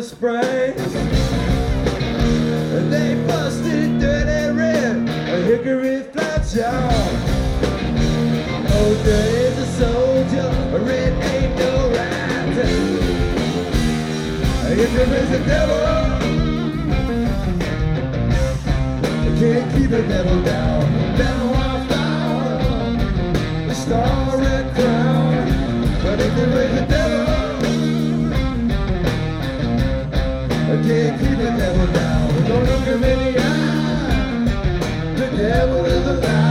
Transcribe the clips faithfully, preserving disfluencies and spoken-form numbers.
Alice Springs. They busted dirty red, a hickory flat jaw. Oh, there is a soldier, a red ain't no right. If there is a devil, I can't keep the devil down. Devil I found, the star-red crown. But if there is a devil, I can't keep the devil down. Don't look him in the eye, the devil is alive.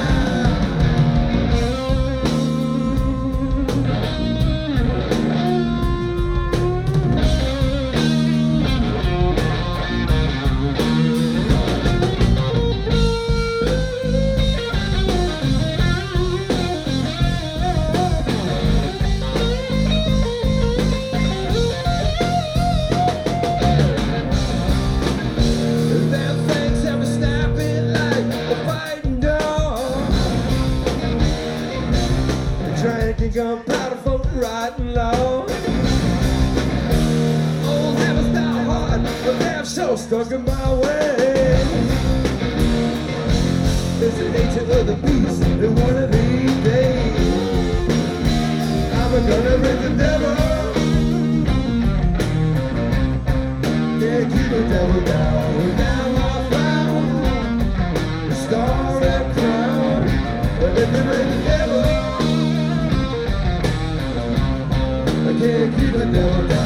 Gunpowder folk riding low. Old habits die hard, but they're so stuck in my way. There's the nature of the beast in one of these days. I'm gonna rid the devil. Can't keep the devil down. Now I found the star-red crown. But if you rid the devil, can't keep the devil down.